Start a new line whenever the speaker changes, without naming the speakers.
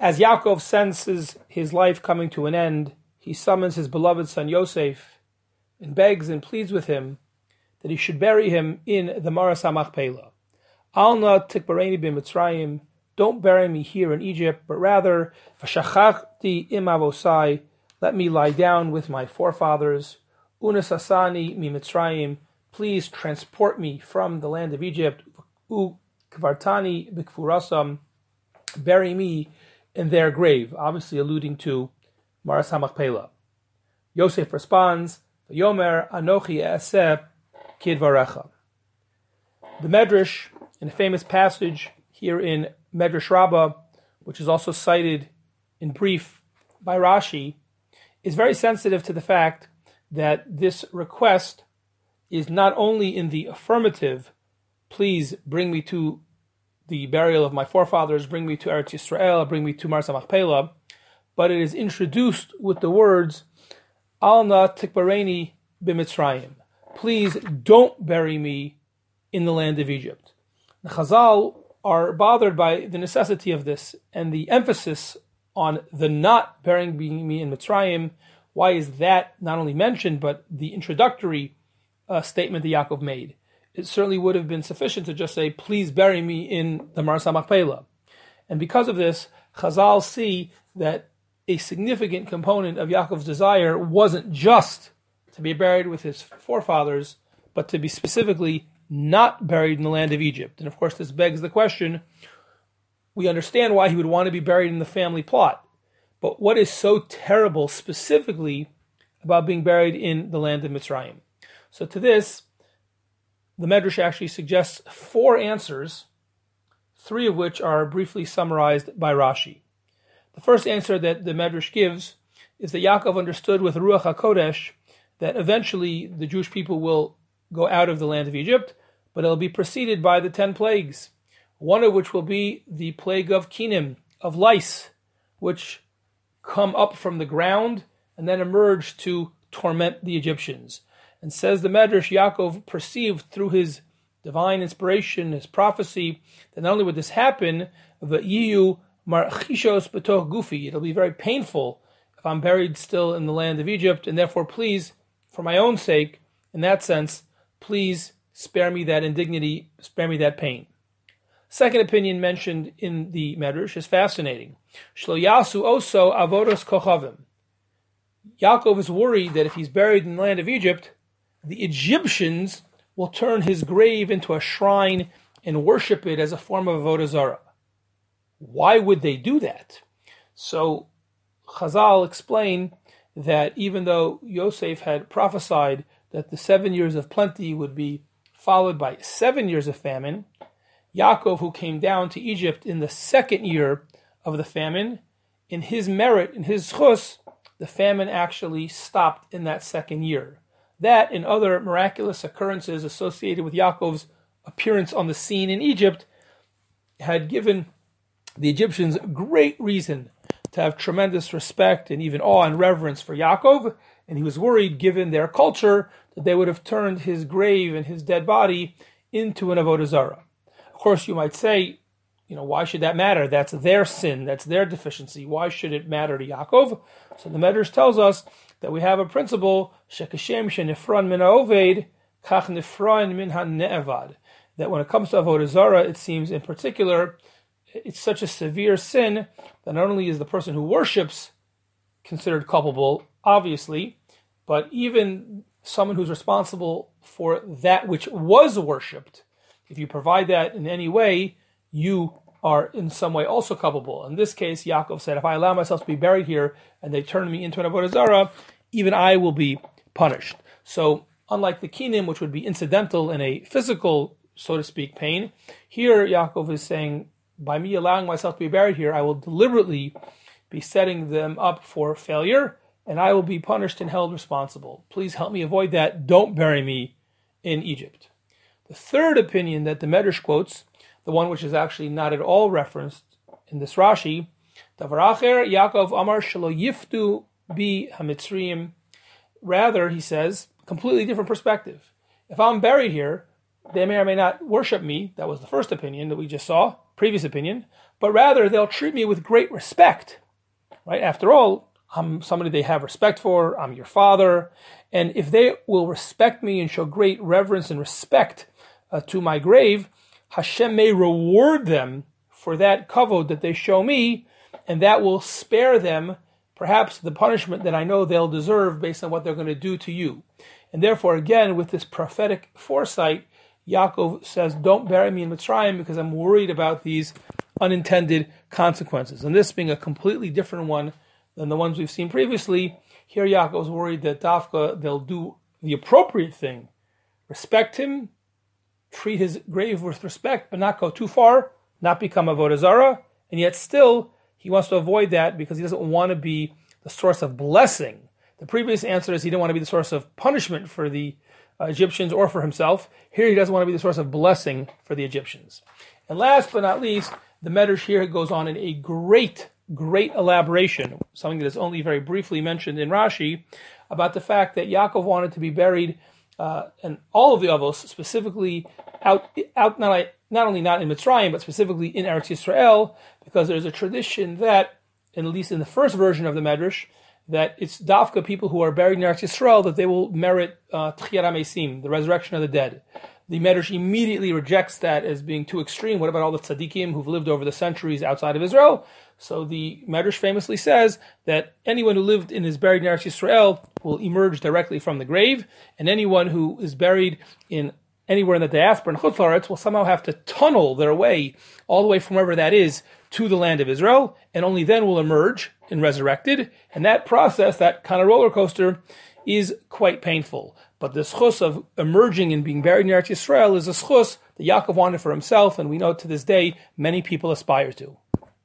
As Yaakov senses his life coming to an end, he summons his beloved son Yosef and begs and pleads with him that he should bury him in the Maras HaMachpelah. Alna tikbareni b'Mitzrayim, don't bury me here in Egypt, but rather, v'shachachti im avosai, let me lie down with my forefathers. Unasasani mi Mitzrayim, please transport me from the land of Egypt. Ukvartani b'kfurasam, bury me in their grave, obviously alluding to Maras HaMachpelah. Yosef responds, Yomer anochi eseh kidvarecha. The Medrash, in a famous passage here in Medrash Rabbah, which is also cited in brief by Rashi, is very sensitive to the fact that this request is not only in the affirmative, please bring me to the burial of my forefathers, bring me to Eretz Yisrael, bring me to Maras HaMachpelah, but it is introduced with the words, Al na tikbareni b'Mitzrayim. Please don't bury me in the land of Egypt. The Chazal are bothered by the necessity of this and the emphasis on the not burying me in Mitzrayim. Why is that not only mentioned, but the introductory statement that Yaakov made? It certainly would have been sufficient to just say, please bury me in the Maras HaMachpelah. And because of this, Chazal see that a significant component of Yaakov's desire wasn't just to be buried with his forefathers, but to be specifically not buried in the land of Egypt. And of course, this begs the question, we understand why he would want to be buried in the family plot, but what is so terrible specifically about being buried in the land of Mitzrayim? So to this, the Medrash actually suggests 4 answers, 3 of which are briefly summarized by Rashi. The first answer that the Medrash gives is that Yaakov understood with Ruach HaKodesh that eventually the Jewish people will go out of the land of Egypt, but it'll be preceded by the 10 plagues, one of which will be the plague of Kinim, of lice, which come up from the ground and then emerge to torment the Egyptians. And says the Medrash, Yaakov perceived through his divine inspiration, his prophecy, that not only would this happen, but yiyu marchishos betoch gufi, it'll be very painful if I'm buried still in the land of Egypt, and therefore please, for my own sake, in that sense, please spare me that indignity, spare me that pain. Second opinion mentioned in the Medrash is fascinating. Shlo yasu oso avodos kochavim. Yaakov is worried that if he's buried in the land of Egypt, the Egyptians will turn his grave into a shrine and worship it as a form of avodah zarah. Why would they do that? So Chazal explain that even though Yosef had prophesied that the 7 years of plenty would be followed by 7 years of famine, Yaakov, who came down to Egypt in the 2nd year of the famine, in his merit, in his chus, the famine actually stopped in that 2nd year. That and other miraculous occurrences associated with Yaakov's appearance on the scene in Egypt had given the Egyptians great reason to have tremendous respect and even awe and reverence for Yaakov, and he was worried, given their culture, that they would have turned his grave and his dead body into an avodah zarah. Of course, you might say, why should that matter? That's their sin, that's their deficiency. Why should it matter to Yaakov? So the Medrash tells us that we have a principle, shekashem shenifron min ha'oved, kach nifron min ha'ne'evad, that when it comes to avodah zarah, it seems in particular, it's such a severe sin that not only is the person who worships considered culpable, obviously, but even someone who's responsible for that which was worshipped, if you provide that in any way, you are in some way also culpable. In this case, Yaakov said, if I allow myself to be buried here and they turn me into an avodah zarah, even I will be punished. So, unlike the kinim, which would be incidental in a physical, so to speak, pain, here Yaakov is saying, by me allowing myself to be buried here, I will deliberately be setting them up for failure, and I will be punished and held responsible. Please help me avoid that. Don't bury me in Egypt. The third opinion that the Medrash quotes, the one which is actually not at all referenced in this Rashi, Davaracher Yaakov Amar Shelo Yiftu Bi HaMitzrayim. Rather, he says, completely different perspective. If I'm buried here, they may or may not worship me. That was the first opinion that we just saw. previous opinion, but rather they'll treat me with great respect. Right? After all, I'm somebody they have respect for. I'm your father. And if they will respect me and show great reverence and respect to my grave, Hashem may reward them for that kavod that they show me, and that will spare them perhaps the punishment that I know they'll deserve based on what they're going to do to you. And therefore, again, with this prophetic foresight, Yaakov says, don't bury me in Mitzrayim because I'm worried about these unintended consequences. And this being a completely different one than the ones we've seen previously, here Yaakov's worried that Dafka, they'll do the appropriate thing, respect him, treat his grave with respect, but not go too far, not become avodah zarah, and yet still he wants to avoid that because he doesn't want to be the source of blessing. The previous answer is he didn't want to be the source of punishment for the Egyptians or for himself. Here he doesn't want to be the source of blessing for the Egyptians. And last but not least, the Medrash here goes on in a great elaboration, something that is only very briefly mentioned in Rashi, about the fact that Yaakov wanted to be buried, and all of the Avos, specifically out not only not in Mitzrayim, but specifically in Eretz Yisrael, because there's a tradition that, at least in the first version of the Medrash, that it's Dafka people who are buried in Eretz Yisrael that they will merit Tchiyat HaMeisim, the resurrection of the dead. The Medrash immediately rejects that as being too extreme. What about all the tzaddikim who've lived over the centuries outside of Israel? So the Medrash famously says that anyone who lived and is buried in Eretz Yisrael will emerge directly from the grave, and anyone who is buried in anywhere in the diaspora in Chutz La'aretz will somehow have to tunnel their way all the way from wherever that is to the land of Israel, and only then will emerge and resurrected. And that process, that kind of roller coaster, is quite painful. But the schus of emerging and being buried in Eretz Yisrael is a schus that Yaakov wanted for himself, and we know to this day many people aspire to.